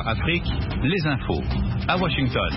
VOA Afrique, les infos à Washington.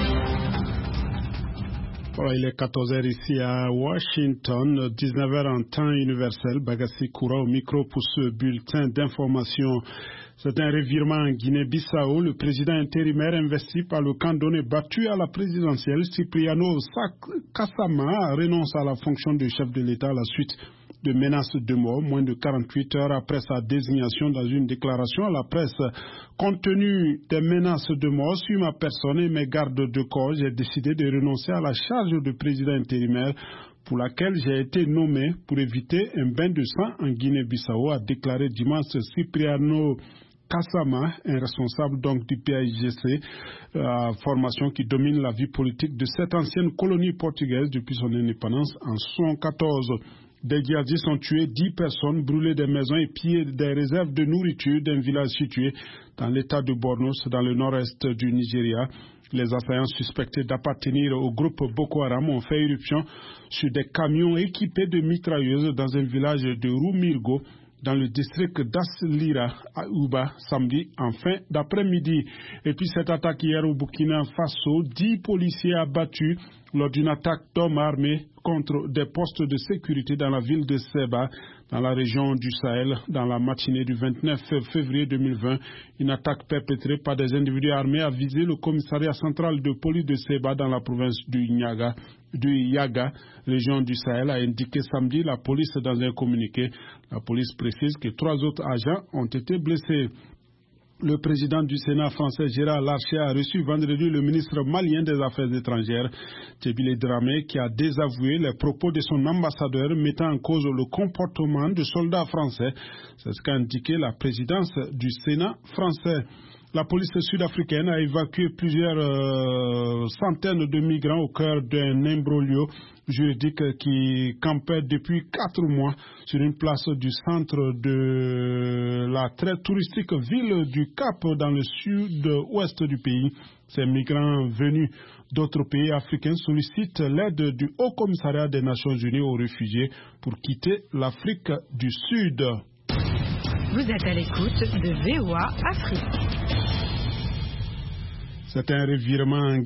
Voilà, il est 14h ici à Washington, 19h en temps universel. Bagassi Koura au micro pour ce bulletin d'information. C'est un revirement en Guinée-Bissau. Le président intérimaire investi par le cantonais battu à la présidentielle, Cipriano Kassama, renonce à la fonction de chef de l'État à la suite de menaces de mort, moins de 48 heures après sa désignation. Dans une déclaration à la presse, compte tenu des menaces de mort sur ma personne et mes gardes de corps, j'ai décidé de renoncer à la charge de président intérimaire pour laquelle j'ai été nommé pour éviter un bain de sang en Guinée-Bissau, a déclaré dimanche Cipriano Kassama, un responsable donc du PAIGC, formation qui domine la vie politique de cette ancienne colonie portugaise depuis son indépendance en 1914. Des djihadistes ont tué 10 personnes, brûlé des maisons et pillé des réserves de nourriture d'un village situé dans l'état de Borno, dans le nord-est du Nigeria. Les assaillants suspectés d'appartenir au groupe Boko Haram ont fait irruption sur des camions équipés de mitrailleuses dans un village de Rumirgo, dans le district d'Aslira à Uba, samedi en fin d'après-midi. Et puis cette attaque hier au Burkina Faso, 10 policiers abattus lors d'une attaque d'hommes armés contre des postes de sécurité dans la ville de Seba, dans la région du Sahel, dans la matinée du 29 février 2020. Une attaque perpétrée par des individus armés a visé le commissariat central de police de Seba dans la province du Yaga, région du Sahel, a indiqué samedi la police dans un communiqué. La police précise que 3 autres agents ont été blessés. Le président du Sénat français, Gérard Larcher, a reçu vendredi le ministre malien des Affaires étrangères, Tchébile Dramé, qui a désavoué les propos de son ambassadeur mettant en cause le comportement de soldats français. C'est ce qu'a indiqué la présidence du Sénat français. La police sud-africaine a évacué plusieurs centaines de migrants au cœur d'un imbroglio juridique qui campait depuis 4 mois sur une place du centre de la très touristique ville du Cap dans le sud-ouest du pays. Ces migrants venus d'autres pays africains sollicitent l'aide du Haut Commissariat des Nations Unies aux réfugiés pour quitter l'Afrique du Sud. Vous êtes à l'écoute de VOA Afrique. C'est un revirement,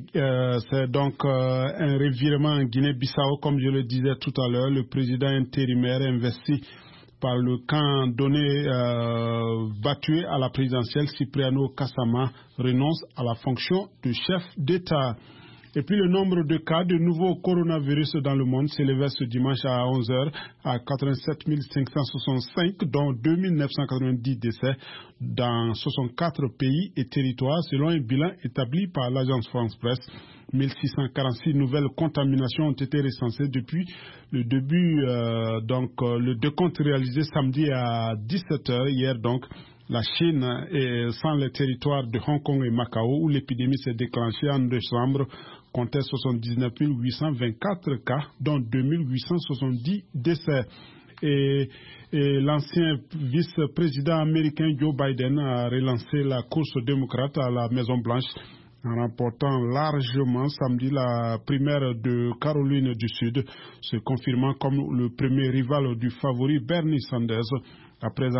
un revirement en Guinée-Bissau, comme je le disais tout à l'heure. Le président intérimaire investi par le camp donné battu à la présidentielle, Cipriano Kassama, renonce à la fonction de chef d'État. Et puis le nombre de cas de nouveau coronavirus dans le monde s'élevait ce dimanche à 11h à 87 565, dont 2 990 décès dans 64 pays et territoires, selon un bilan établi par l'agence France-Presse. 1646 nouvelles contaminations ont été recensées depuis le début, le décompte réalisé samedi à 17h, hier donc. La Chine, sans les territoires de Hong Kong et Macao, où l'épidémie s'est déclenchée en décembre, comptait 79 824 cas, dont 2 870 décès. Et l'ancien vice-président américain Joe Biden a relancé la course démocrate à la Maison-Blanche en remportant largement samedi la primaire de Caroline du Sud, se confirmant comme le premier rival du favori Bernie Sanders. Après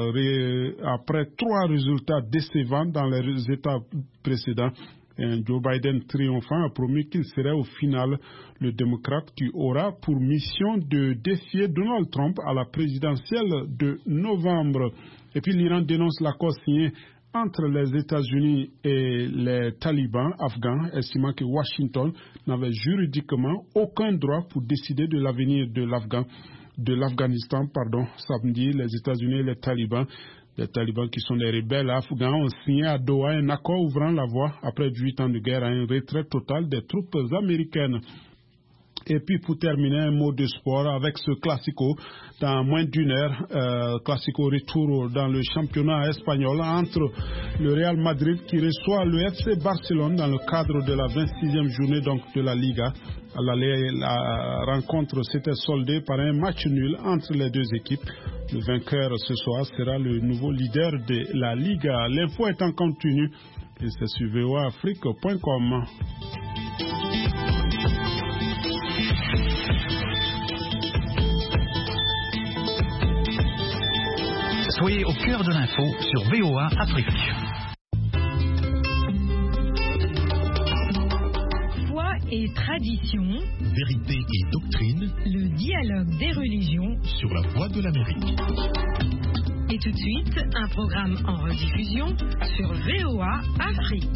3 résultats décevants dans les États précédents, Joe Biden triomphant a promis qu'il serait au final le démocrate qui aura pour mission de défier Donald Trump à la présidentielle de novembre. Et puis l'Iran dénonce l'accord signé entre les États-Unis et les talibans afghans, estimant que Washington n'avait juridiquement aucun droit pour décider de l'avenir de l'Afghanistan, samedi, les États-Unis et les talibans qui sont des rebelles afghans, ont signé à Doha un accord ouvrant la voie, après 8 ans de guerre, à un retrait total des troupes américaines. Et puis pour terminer, un mot de sport avec ce classico dans moins d'une heure, classico retour dans le championnat espagnol entre le Real Madrid qui reçoit le FC Barcelone dans le cadre de la 26e journée donc de la Liga. La rencontre s'était soldée par un match nul entre les deux équipes. Le vainqueur ce soir sera le nouveau leader de la Liga. L'info est en continu et c'est sur voaafrique.com. Soyez au cœur de l'info sur VOA Afrique. et traditions, vérité et doctrine, le dialogue des religions sur la Voix de l'Amérique. Et tout de suite, un programme en rediffusion sur VOA Afrique.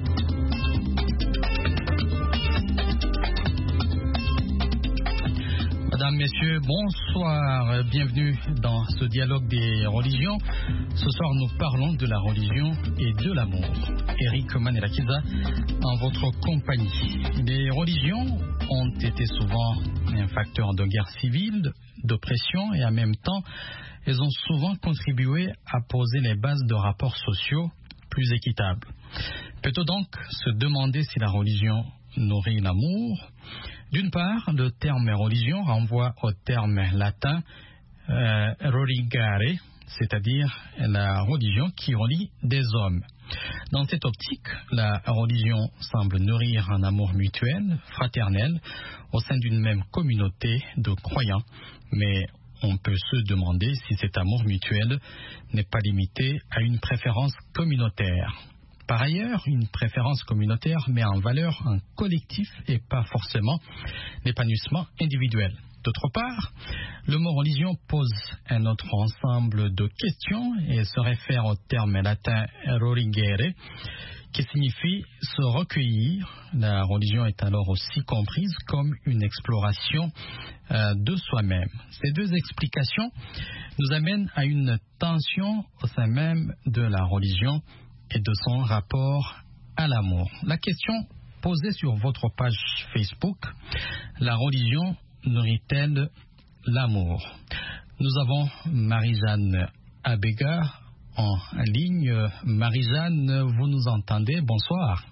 Mesdames, Messieurs, bonsoir, bienvenue dans ce dialogue des religions. Ce soir, nous parlons de la religion et de l'amour. Eric Manelakiza, en votre compagnie. Les religions ont été souvent un facteur de guerre civile, d'oppression et en même temps, elles ont souvent contribué à poser les bases de rapports sociaux plus équitables. Peut-on donc se demander si la religion nourrit l'amour ? D'une part, le terme religion renvoie au terme latin religare, c'est-à-dire la religion qui relie des hommes. Dans cette optique, la religion semble nourrir un amour mutuel, fraternel, au sein d'une même communauté de croyants, mais on peut se demander si cet amour mutuel n'est pas limité à une préférence communautaire. Par ailleurs, une préférence communautaire met en valeur un collectif et pas forcément l'épanouissement individuel. D'autre part, le mot religion pose un autre ensemble de questions et se réfère au terme latin religere, qui signifie se recueillir. La religion est alors aussi comprise comme une exploration de soi-même. Ces deux explications nous amènent à une tension au sein même de la religion et de son rapport à l'amour. La question posée sur votre page Facebook, la religion nourrit-elle l'amour? Nous avons Marie-Jeanne Abega en ligne. Marie-Jeanne, vous nous entendez? Bonsoir.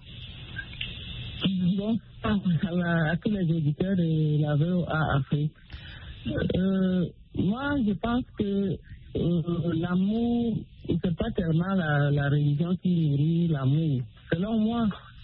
Bonsoir à tous les auditeurs de la VOA Afrique. Moi, je pense que l'amour, c'est pas tellement la religion qui nourrit l'amour. Selon moi,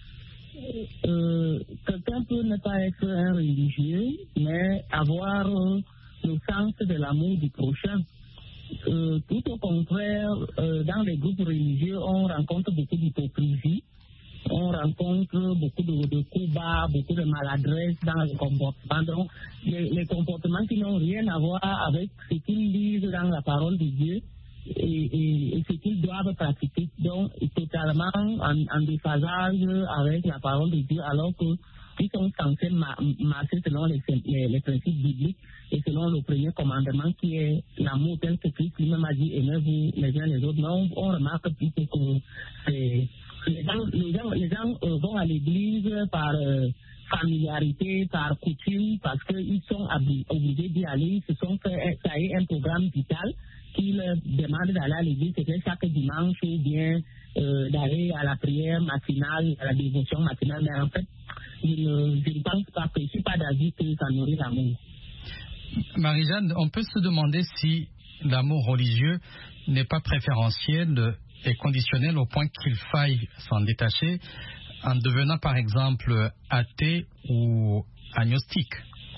quelqu'un peut ne pas être un religieux, mais avoir le sens de l'amour du prochain. Tout au contraire, dans les groupes religieux, on rencontre beaucoup d'hypocrisie, on rencontre beaucoup de coups bas, beaucoup de maladresse dans les comportements. Donc, les comportements qui n'ont rien à voir avec ce qu'ils disent dans la parole de Dieu et ce qu'ils doivent pratiquer. Donc, totalement en déphasage avec la parole de Dieu, alors qu'ils sont censés marcher selon les principes bibliques et selon le premier commandement qui est l'amour tel que Christ lui-même a dit, aimez-vous les uns les autres. Non, on remarque plutôt que les gens vont à l'église par familiarité, par coutume, parce qu'ils sont obligés d'y aller. Ça est un programme vital qui leur demande d'aller à l'église, c'est chaque dimanche ou bien d'aller à la prière matinale, à la dévotion matinale. Mais en fait, je ne pense pas que je ne suis pas d'avis que ça nourrit l'amour. Marie-Jeanne, on peut se demander si l'amour religieux n'est pas préférentiel et conditionnel au point qu'il faille s'en détacher en devenant par exemple athée ou agnostique.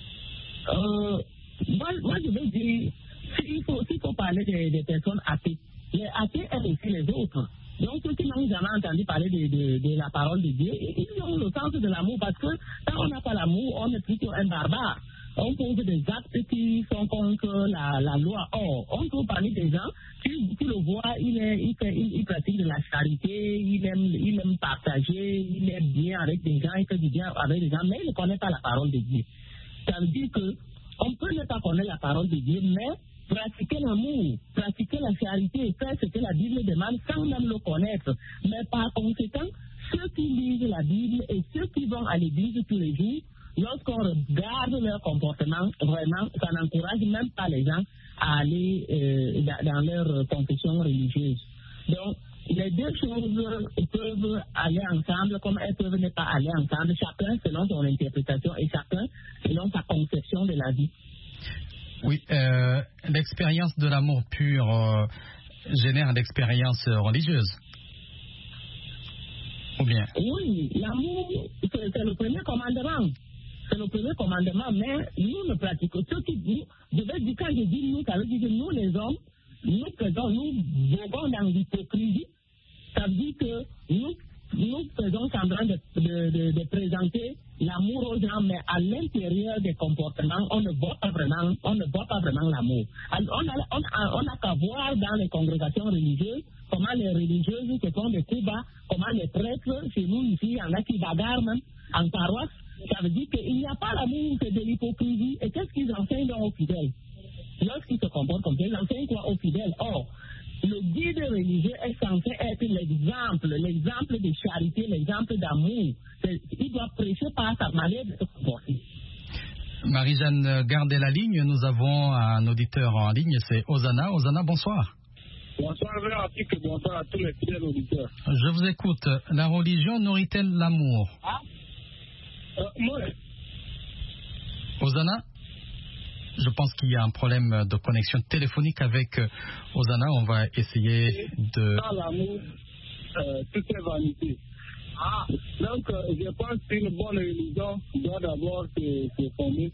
Moi, je veux dire, s'il faut parler des personnes athées, les athées aiment aussi les autres. Donc, ceux qui n'ont jamais entendu parler de la parole de Dieu, ils ont le sens de l'amour, parce que quand on n'a pas l'amour, on est plutôt un barbare. On pose des actes qui sont contre la loi. Or, on peut parler des gens, tu le vois, il pratique de la charité, il aime partager, il aime bien avec des gens, il fait du bien avec des gens, mais il ne connaît pas la parole de Dieu. Ça veut dire qu'on peut ne pas connaître la parole de Dieu, mais pratiquer l'amour, pratiquer la charité, faire ce que la Bible demande sans même le connaître. Mais par conséquent, ceux qui lisent la Bible et ceux qui vont à l'église tous les jours, lorsqu'on regarde leur comportement, vraiment, ça n'encourage même pas les gens à aller dans leur confession religieuse. Donc, les deux choses peuvent aller ensemble, comme elles peuvent ne pas aller ensemble, chacun selon son interprétation et chacun selon sa conception de la vie. Oui, l'expérience de l'amour pur génère l'expérience religieuse. Ou bien? Oui, l'amour, c'est le premier commandement. C'est le premier commandement, mais nous le pratiquons. Ceux qui disent, je vais dire, quand je dis nous, ça veut dire que nous les hommes, nous voguons dans l'hypocrisie. Ça veut dire que nous faisons semblant de présenter l'amour aux gens, mais à l'intérieur des comportements, on ne voit pas vraiment l'amour. Alors, on n'a qu'à voir dans les congrégations religieuses comment les religieuses se font des coups bas, comment les prêtres, chez nous ici, il y en a qui bagarrent même en paroisse. Ça veut dire qu'il n'y a pas l'amour, c'est de l'hypocrisie. Et qu'est-ce qu'ils enseignent aux fidèles? Lorsqu'ils se comportent comme ça, ils enseignent quoi aux fidèles? Or, le guide religieux est censé être l'exemple de charité, l'exemple d'amour. Il doit prêcher par sa manière de se comporter. Marie-Jeanne, gardez la ligne. Nous avons un auditeur en ligne, c'est Osana. Osana, bonsoir. Bonsoir, Véronique, bonsoir à tous les fidèles auditeurs. Je vous écoute. La religion nourrit-elle l'amour? Moi. Osana, je pense qu'il y a un problème de connexion téléphonique avec Osana. On va essayer de... Dans l'amour, tout est vanité. Donc, je pense qu'une bonne religion doit d'abord se fonder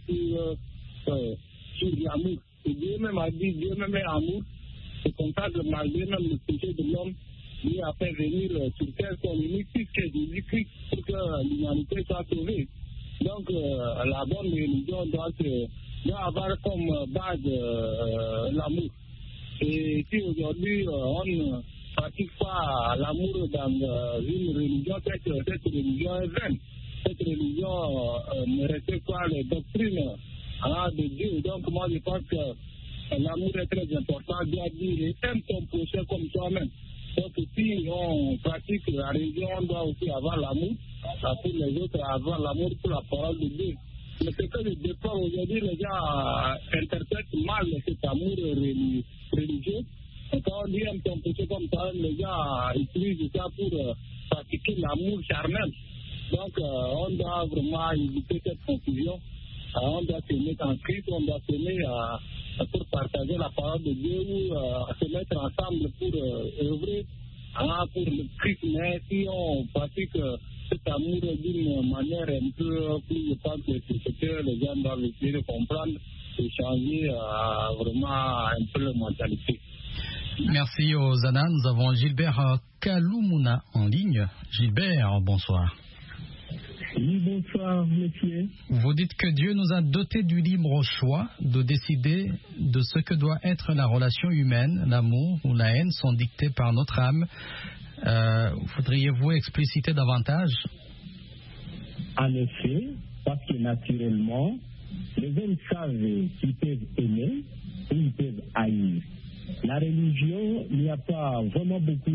sur l'amour. Et Dieu même a dit, Dieu même est amour. C'est comme ça que malgré même le péché de l'homme, Dieu a fait venir sur terre son unique fils qui est Jésus-Christ pour que l'humanité soit sauvée. Donc, la bonne religion doit avoir comme base l'amour. Et si aujourd'hui on ne pratique pas l'amour dans une religion, cette religion est vaine. Cette religion ne respecte pas les doctrines de Dieu. Donc, moi, je pense que l'amour est très important. Dieu a dit, aime ton prochain comme toi-même. Donc, si on pratique la religion, on doit aussi avoir l'amour pour les autres, avoir l'amour pour la parole de Dieu. Mais ce que je déplore aujourd'hui, les gens interprètent mal cet amour religieux. Et quand on dit aime ton prochain comme toi-même, les gens utilisent ça pour pratiquer l'amour charnel. Donc, on doit vraiment éviter cette confusion. On doit s'aimer en Christ, on doit s'aimer pour partager la parole de Dieu, se mettre ensemble pour œuvrer pour le Christ. Mais si on pratique cet amour d'une manière un peu plus, je pense que c'est ce que les gens doivent essayer de comprendre et changer vraiment un peu leur mentalité. Merci Osana. Nous avons Gilbert Kaloumuna en ligne. Gilbert, bonsoir. Oui, bonsoir, monsieur. Vous dites que Dieu nous a dotés du libre choix de décider de ce que doit être la relation humaine. L'amour ou la haine sont dictés par notre âme. Voudriez-vous expliciter davantage? En effet, parce que naturellement, les hommes savent qu'ils peuvent aimer ou ils peuvent haïr. La religion, il n'y a pas vraiment beaucoup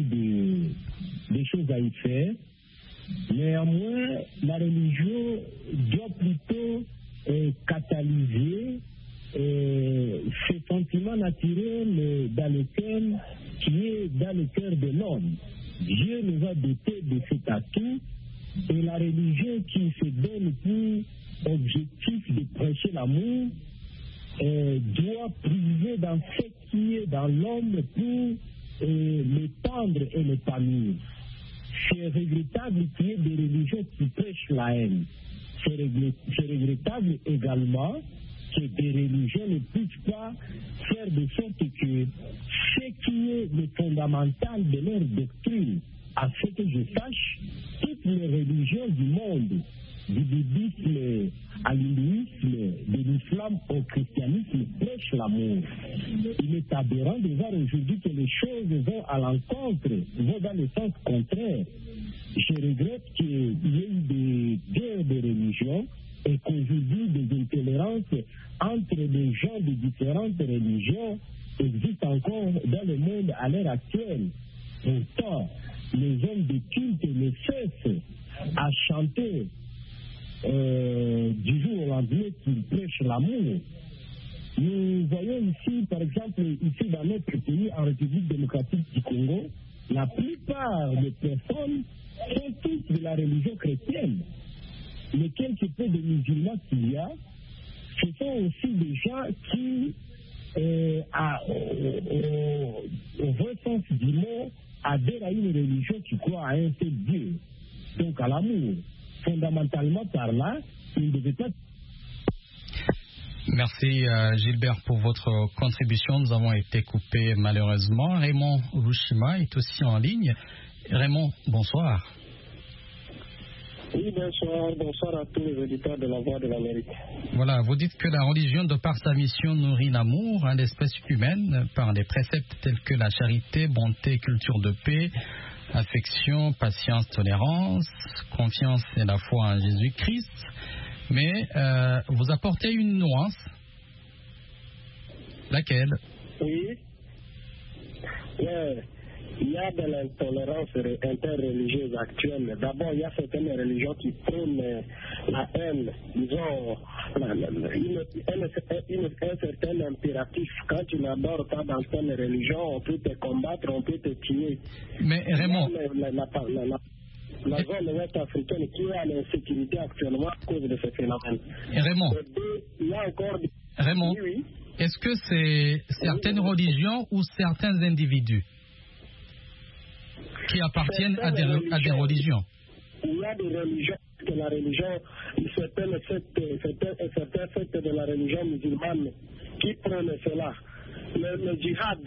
de choses à y faire. Néanmoins, la religion doit plutôt catalyser ce sentiment naturel qui est dans le cœur de l'homme. Dieu nous a dotés de cet atout et la religion qui se donne pour objectif de prêcher l'amour doit priver dans ce qui est dans l'homme pour l'étendre et l'épanouir. C'est regrettable qu'il y ait des religions qui prêchent la haine. C'est regrettable également que des religions ne puissent pas faire de sorte que ce qui est le fondamental de leur doctrine, à ce que je sache, toutes les religions du monde, du bouddhisme à l'hindouisme, de l'islam au christianisme, prêchent l'amour. Il est aberrant de voir aujourd'hui que les choses vont à l'encontre, vont dans le sens contraire. Je regrette qu'il y ait eu des guerres de religion et qu'aujourd'hui des intolérances entre des gens de différentes religions existent encore dans le monde à l'heure actuelle. Pourtant, les hommes de culte ne cessent à chanter du jour au lendemain qu'ils prêchent l'amour. Nous voyons ici, par exemple, ici dans notre pays, en République démocratique du Congo, la plupart des personnes sont toutes de la religion chrétienne. Les quelques peu de musulmans qu'il y a, ce sont aussi des gens qui, au vrai sens du mot, adhèrent à une religion qui croit à un seul Dieu, donc à l'amour. Fondamentalement par là, il ne devait pas. Merci Gilbert pour votre contribution. Nous avons été coupés malheureusement. Raymond Louchima est aussi en ligne. Raymond, bonsoir. Oui, bonsoir à tous les auditeurs de la Voix de l'Amérique. Voilà, vous dites que la religion, de par sa mission, nourrit l'amour à l'espèce humaine par des préceptes tels que la charité, bonté, culture de paix, affection, patience, tolérance, confiance et la foi en Jésus-Christ. Mais vous apportez une nuance. Laquelle? Oui. Il y a de l'intolérance interreligieuse actuelle. D'abord, il y a certaines religions qui prônent la haine, disons, un certain impératif. Quand tu n'adores pas dans telle religion, on peut te combattre, on peut te tuer. Mais Raymond... La zone ouest africaine qui est à l'insécurité actuellement à cause de ce phénomène. Et Raymond, il y a encore... Raymond, oui. Est-ce que c'est certaines religions ou certains individus qui appartiennent à des religions? Il y a des religions, que la religion, certains sectes de la religion musulmane qui prennent cela. Le djihad,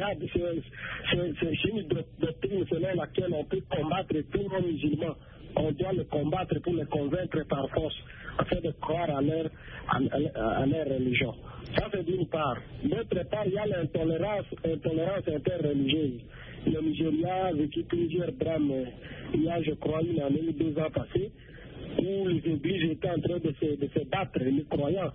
c'est une doctrine selon laquelle on peut combattre tous les musulmans. On doit les combattre pour les convaincre par force, afin de croire à leur religion. Ça, c'est d'une part. D'autre part, il y a l'intolérance interreligieuse. Le Nigeria a vécu plusieurs drames, il y a, je crois, une année ou 2 ans passés, où les églises étaient en train de se battre, les croyants.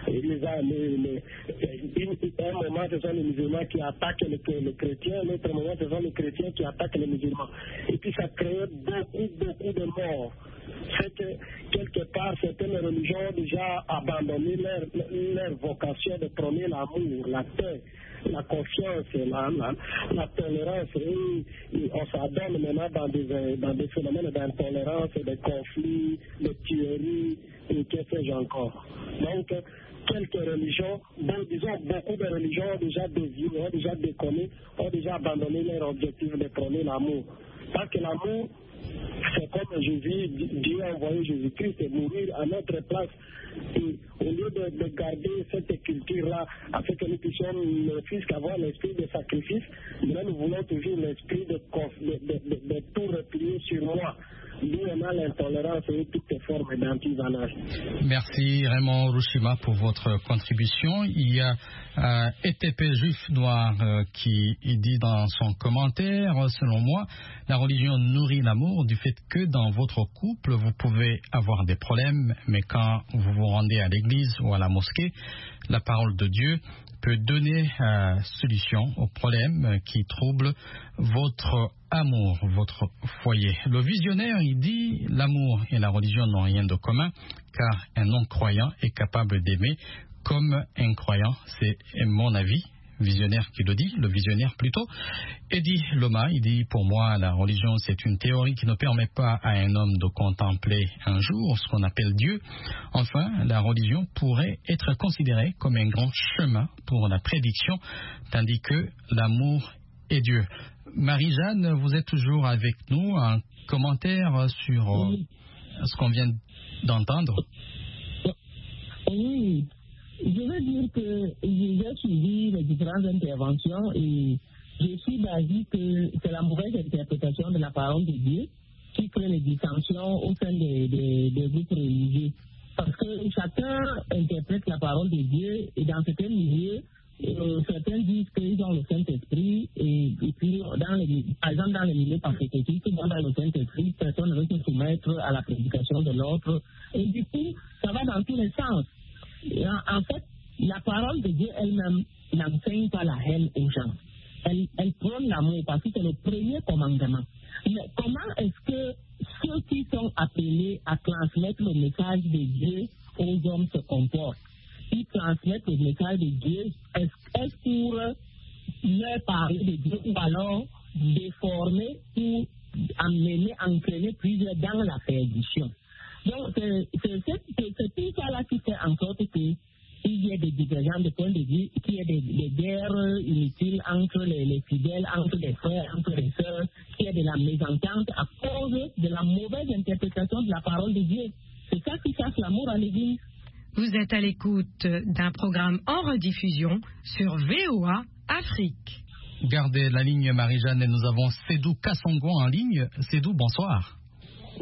Un moment, ce sont les musulmans qui attaquent les chrétiens, l'autre moment, ce sont les chrétiens qui attaquent les musulmans. Et puis, ça crée beaucoup de morts. C'est que, quelque part, certaines religions ont déjà abandonné leur vocation de prôner l'amour, la paix, la confiance, la tolérance. Et on s'adonne maintenant dans des phénomènes d'intolérance, de conflits, de tueries, et que sais-je encore. Donc, quelques religions, disons beaucoup de religions ont déjà dévié, ont déjà déconné, ont déjà abandonné leur objectif de prôner l'amour. Parce que l'amour, c'est comme Jésus, Dieu a envoyé Jésus-Christ et mourir à notre place. Et au lieu de garder cette culture-là, afin que nous puissions ne fût qu'avoir l'esprit de sacrifice, nous voulons toujours l'esprit de tout replier sur moi. D'où on a l'intolérance et toutes les formes d'antivanage. Merci Raymond Rushima pour votre contribution. Il y a ETP Juif Noir qui dit dans son commentaire, selon moi, la religion nourrit l'amour du fait que dans votre couple, vous pouvez avoir des problèmes, mais quand vous vous rendez à l'église ou à la mosquée, la parole de Dieu peut donner solution aux problèmes qui troublent votre amour, votre foyer. Le visionnaire, il dit, l'amour et la religion n'ont rien de commun, car un non-croyant est capable d'aimer comme un croyant. C'est mon avis. Visionnaire qui le dit, le visionnaire plutôt. Eddie Loma, il dit, pour moi, la religion, c'est une théorie qui ne permet pas à un homme de contempler un jour ce qu'on appelle Dieu. Enfin, la religion pourrait être considérée comme un grand chemin pour la prédiction, tandis que l'amour est Dieu. Marie-Jeanne, vous êtes toujours avec nous. Un commentaire sur ce qu'on vient d'entendre? Oui. Je veux dire que j'ai suivi les différentes interventions et je suis d'avis que c'est la mauvaise interprétation de la parole de Dieu qui crée les dissensions au sein des groupes religieux. Parce que chacun interprète la parole de Dieu et dans certains milieux, certains disent qu'ils ont le Saint-Esprit et puis, par exemple, dans les milieux persécutifs, dans le Saint-Esprit, personne ne veut se soumettre à la prédication de l'autre. Et du coup, ça va dans tous les sens. En fait, la parole de Dieu elle-même n'enseigne pas la haine aux gens. Elle prône l'amour parce que c'est le premier commandement. Mais comment est-ce que ceux qui sont appelés à transmettre le message de Dieu aux hommes se comportent? Ils transmettent le message de Dieu, est-ce pour leur parler de Dieu ou alors déformer ou entraîner plusieurs dans la perdition? Donc, c'est tout ça là qui fait en sorte qu'il y ait des divergences de point de vue, qu'il y ait des guerres inutiles entre les fidèles, entre les frères, entre les sœurs, qu'il y ait de la mésentente à cause de la mauvaise interprétation de la parole de Dieu. C'est ça qui casse l'amour à l'Église. Vous êtes à l'écoute d'un programme en rediffusion sur VOA Afrique. Gardez la ligne Marie-Jeanne et nous avons Sédou Kassongo en ligne. Sédou, bonsoir. Oui,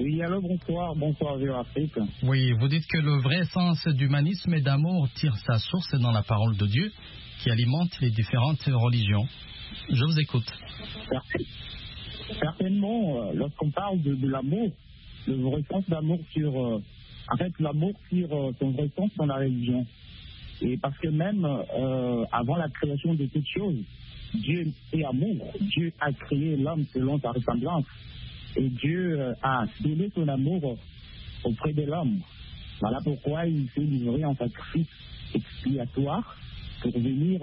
Oui, alors bonsoir Afrique. Oui, vous dites que le vrai sens d'humanisme et d'amour tire sa source dans la parole de Dieu qui alimente les différentes religions. Je vous écoute. Certainement, lorsqu'on parle de l'amour, le vrai sens d'amour l'amour tire son vrai sens dans la religion. Et parce que même avant la création de toutes choses, Dieu est amour. Dieu a créé l'homme selon sa ressemblance. Et Dieu a donné son amour auprès de l'homme. Voilà pourquoi il s'est livré en sacrifice expiatoire pour venir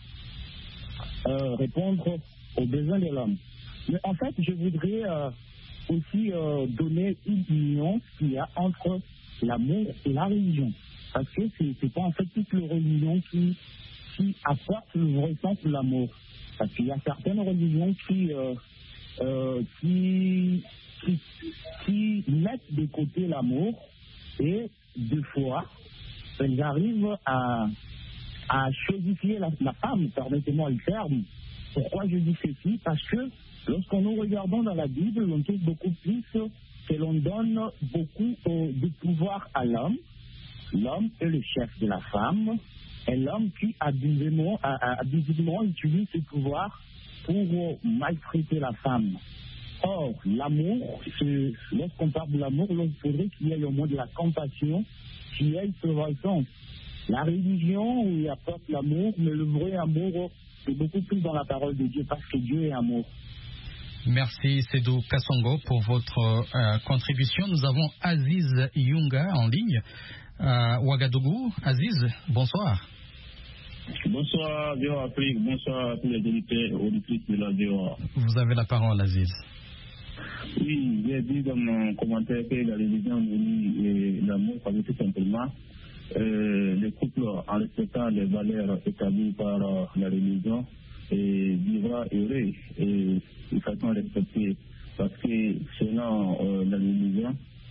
répondre aux besoins de l'homme. Mais en fait, je voudrais aussi donner une union qu'il y a entre l'amour et la religion. Parce que c'est pas en fait toutes les religions qui apportent le vrai sens de l'amour. Parce qu'il y a certaines religions qui mettent de côté l'amour et deux fois elles arrivent à chosifier la femme, permettez-moi le terme. Pourquoi je dis ceci? Parce que lorsqu'on nous regardons dans la Bible, on trouve beaucoup plus que l'on donne beaucoup de pouvoir à l'homme. L'homme est le chef de la femme et l'homme qui abusivement utilise ce pouvoir pour maltraiter la femme. Or, l'amour, lorsqu'on parle de l'amour, il faudrait qu'il y ait au moins de la compassion, qu'il y ait ce vrai sens. La religion, où il apporte l'amour, mais le vrai amour, c'est beaucoup plus dans la parole de Dieu, parce que Dieu est amour. Merci Sédou Kassongo pour votre contribution. Nous avons Aziz Yunga en ligne à Ouagadougou. Aziz, bonsoir. Bonsoir, VOA Afrique. Bonsoir à tous les auditeurs et auditrices de la VOA. Vous avez la parole, Aziz. Oui, j'ai dit dans mon commentaire que la religion et l'amour, ça veut tout simplement le couple, en respectant les valeurs établies par la religion, vivra heureux et de façon respectée. Parce que selon la religion,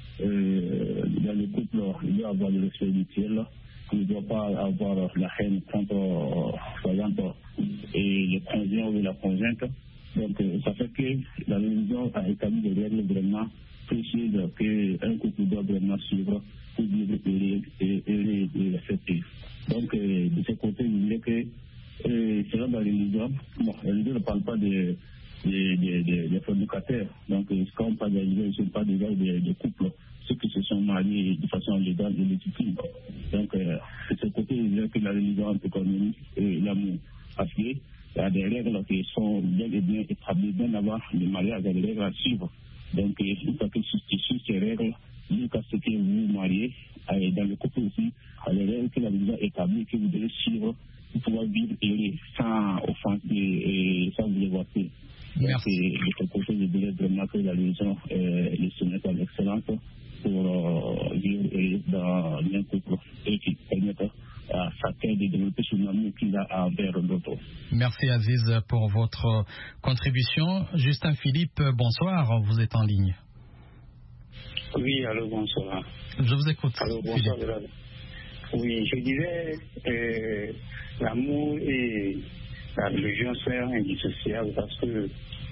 dans le couple, il doit avoir le respect mutuel. Il ne doit pas avoir la haine contre, par exemple, le conjoint ou la conjointe. Donc, ça fait que la religion a établi des règles vraiment précises qu'un couple doit vraiment suivre pour vivre heureux et respecté. Donc, de ce côté, je dirais que selon la religion, la religion ne parle pas des fornicateurs. Donc, quand on parle de religion, ils ne sont pas déjà des couples, ceux qui se sont mariés de façon légale et légitime. Donc, de ce côté, je dirais que la religion un peu comme l'amour. Parce qu'il y a des règles qui sont bien et bien établies, bien avant le mariage, il y a des règles à suivre. Donc, il faut que tu suives ces règles jusqu'à ce que vous vous mariez. Et dans le couple aussi, il y a des règles que la religion établit que vous devez suivre pour pouvoir vivre heureux, sans offenser et sans vous évoquer. Merci. Donc, de ce côté, je dirais vraiment que la religion est le sommet à l'excellence pour vivre dans un couple et qui permettent à chacun de développer son amour qu'il a envers l'autre. Merci Aziz pour votre contribution. Justin Philippe, bonsoir, vous êtes en ligne. Oui, allô, bonsoir. Je vous écoute. Allô, bonsoir. Philippe. Oui, je dirais l'amour et la religion sont indissociables parce que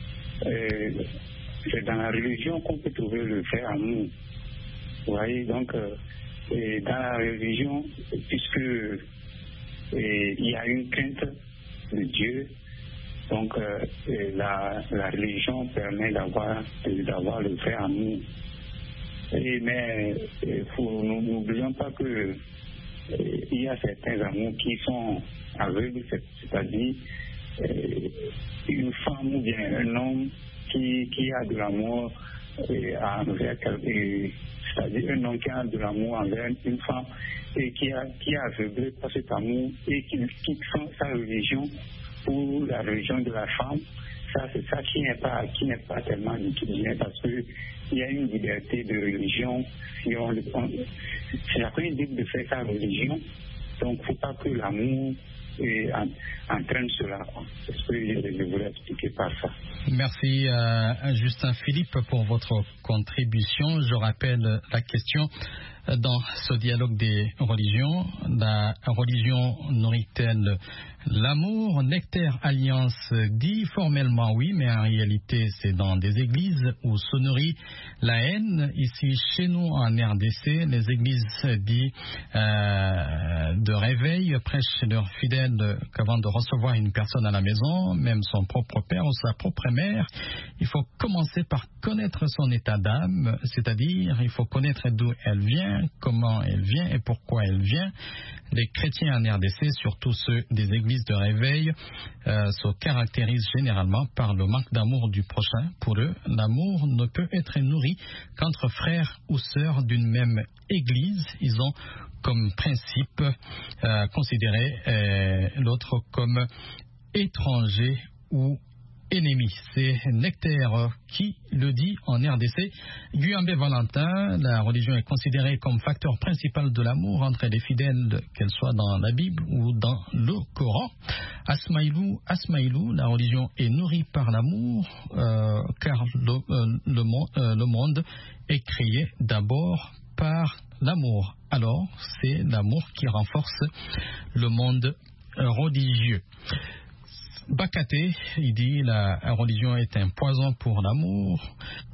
c'est dans la religion qu'on peut trouver le vrai amour. Vous voyez, donc, dans la religion, puisque il y a une crainte de Dieu, donc la religion permet d'avoir le vrai amour. Mais n'oublions pas que il y a certains amours qui sont aveugles, c'est-à-dire une femme ou bien un homme qui a de l'amour envers c'est-à-dire un homme qui a de l'amour envers une femme et qui est aveuglé par cet amour et qui quitte sa religion pour la religion de la femme. Ça, c'est ça qui n'est pas tellement bien parce que il y a une liberté de religion. C'est la première idée de faire sa religion. Donc, il ne faut pas que l'amour entraîne cela. C'est ce que je voulais expliquer par ça. Merci Justin Philippe pour votre contribution. Je rappelle la question. dans ce dialogue des religions. La religion nourrit-elle l'amour? Nectaire Alliance dit formellement oui, mais en réalité c'est dans des églises où se nourrit la haine. Ici chez nous en RDC, les églises disent de réveil prêchent leurs fidèles qu'avant de recevoir une personne à la maison, même son propre père ou sa propre mère, il faut commencer par connaître son état d'âme, c'est-à-dire il faut connaître d'où elle vient, comment elle vient et pourquoi elle vient. Les chrétiens en RDC, surtout ceux des églises de réveil, se caractérisent généralement par le manque d'amour du prochain. Pour eux, l'amour ne peut être nourri qu'entre frères ou sœurs d'une même église. Ils ont comme principe considérer l'autre comme étranger ou ennemi. C'est Nectaire qui le dit en RDC. Guyambe Valentin, la religion est considérée comme facteur principal de l'amour entre les fidèles, qu'elle soit dans la Bible ou dans le Coran. Asmaïlou, la religion est nourrie par l'amour, car le monde est créé d'abord par l'amour. Alors, c'est l'amour qui renforce le monde religieux. Bakate, il dit la religion est un poison pour l'amour.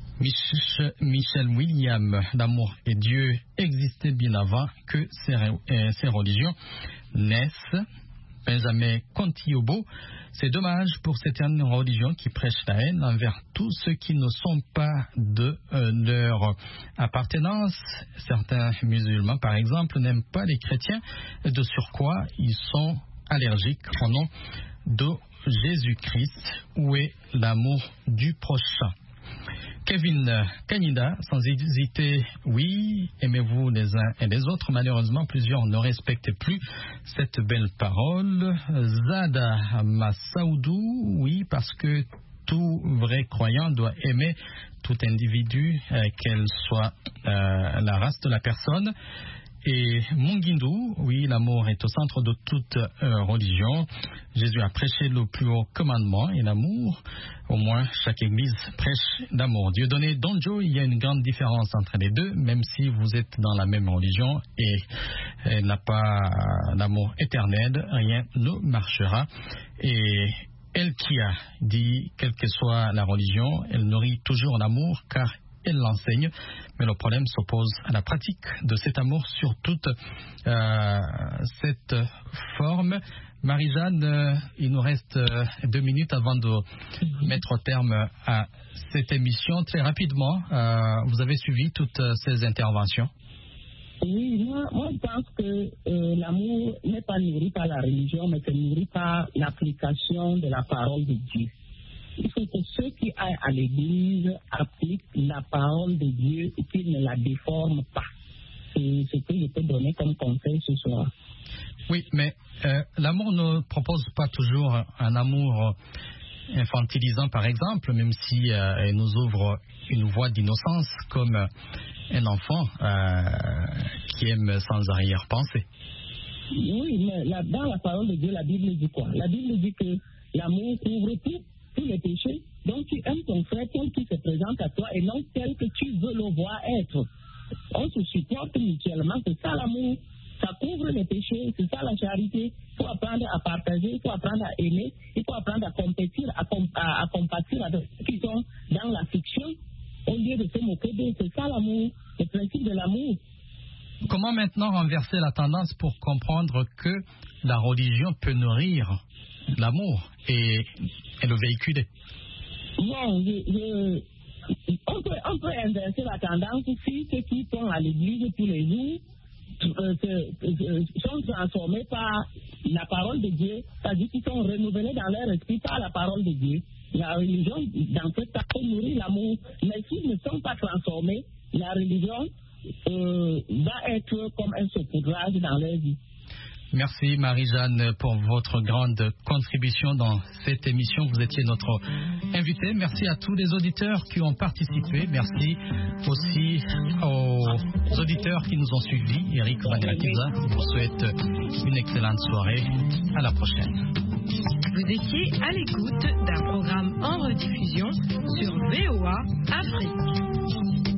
Michel William, l'amour et Dieu existaient bien avant que ces religions naissent. Benjamin Contiobo, c'est dommage pour certaines religions qui prêchent la haine envers tous ceux qui ne sont pas de leur appartenance. Certains musulmans, par exemple, n'aiment pas les chrétiens. De surcroît, ils sont allergiques au nom de Jésus-Christ. Où est l'amour du prochain? Kevin Kanida, sans hésiter, oui, aimez-vous les uns et les autres. Malheureusement, plusieurs ne respectent plus cette belle parole. Zada Massaoudou, oui, parce que tout vrai croyant doit aimer tout individu, quelle soit la race de la personne. Et Mungindou, oui, l'amour est au centre de toute religion. Jésus a prêché le plus haut commandement et l'amour. Au moins, chaque église prêche l'amour. Dieudonné Donjo, il y a une grande différence entre les deux, même si vous êtes dans la même religion et elle n'a pas l'amour éternel, rien ne marchera. Et elle qui a dit, quelle que soit la religion, elle nourrit toujours l'amour car elle l'enseigne, mais le problème s'oppose à la pratique de cet amour sur toute cette forme. Marie-Jeanne, il nous reste 2 minutes avant de mettre terme à cette émission. Très rapidement, vous avez suivi toutes ces interventions? Oui, moi je pense que l'amour n'est pas nourri par la religion, mais c'est nourri par l'application de la parole de Dieu. Il faut que ceux qui aillent à l'église appliquent la parole de Dieu et qu'ils ne la déforment pas. C'est ce que je peux donner comme conseil ce soir. Oui, mais l'amour ne propose pas toujours un amour infantilisant, par exemple, même si elle nous ouvre une voie d'innocence comme un enfant qui aime sans arrière-pensée. Oui, mais dans la parole de Dieu, la Bible dit quoi? La Bible dit que l'amour couvre tous les péchés. Donc tu aimes ton frère tel qu'il se présente à toi et non tel que tu veux le voir être. On se supporte mutuellement, c'est ça l'amour. Ça couvre les péchés, c'est ça la charité. Il faut apprendre à partager, il faut apprendre à aimer, il faut apprendre à compétir, à compatir avec ceux qui sont dans la fiction au lieu de se moquer d'eux. C'est ça l'amour, le principe de l'amour. Comment maintenant renverser la tendance pour comprendre que la religion peut nourrir l'amour et le véhiculer? Bon, on peut inverser la tendance si ceux qui sont à l'église tous les jours sont transformés par la parole de Dieu, c'est-à-dire qu'ils sont renouvelés dans leur esprit par la parole de Dieu. La religion, dans ce cas, nourrit l'amour, mais s'ils ne sont pas transformés, la religion va être comme un saupoudrage dans leur vie. Merci Marie-Jeanne pour votre grande contribution dans cette émission. Vous étiez notre invitée. Merci à tous les auditeurs qui ont participé. Merci aussi aux auditeurs qui nous ont suivis. Eric Vanelatiza vous souhaite une excellente soirée. À la prochaine. Vous étiez à l'écoute d'un programme en rediffusion sur VOA Afrique.